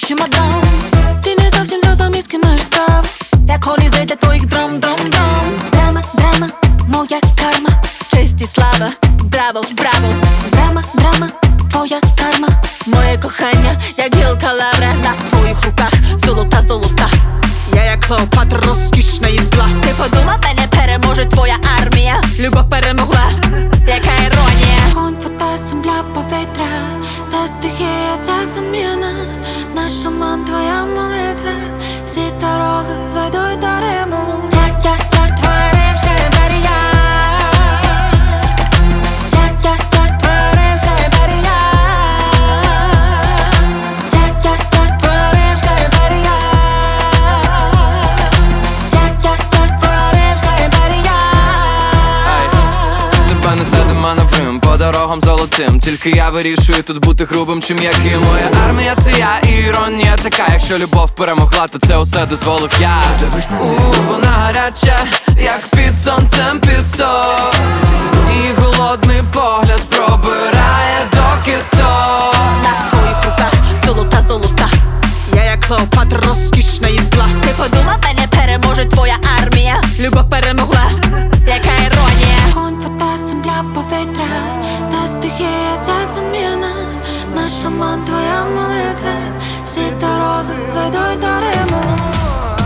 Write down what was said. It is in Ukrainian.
чемодан. Ти не зовсім зрозумів, з ким маєш справу. Як колізей для твоїх драм-драм-драм. Драма, драма, моя карма, честь і слава, браво, браво. Драма, драма, твоя карма, моє кохання, як гілка лавра. На твоїх руках золота, золота. Я як Клеопатра, розкішна і зла. Ти подумав, мене переможе твоя армія. Любов перемогла, яка іронія. Огонь, вода, земля, повітря, це стихія, це феміна. Наш роман, твоя молитва, всі дороги ведуть до Риму. Я твоя римська імперія. Я твоя римська імперія. Я твоя римська імперія. Тебе несе до мене в Рим по дорогам золотим. Тільки я вирішую тут бути грубим чи м'яким. Моя армія це я, і іронія така. Якщо любов перемогла, то це усе дозволив я. Вона гаряча, як під сонцем пісок. І голодний погляд пробирає до кісток. На твоїх руках золота, золота. Я як Клеопатра, розкішна і зла. Ти подумав, мене переможе твоя армія. Любов перемогла, яка іронія. Огонь, вода, земля, повітря, це стихія, це феміна. Наш роман, твоя молитва, всі дороги ведуть до Риму.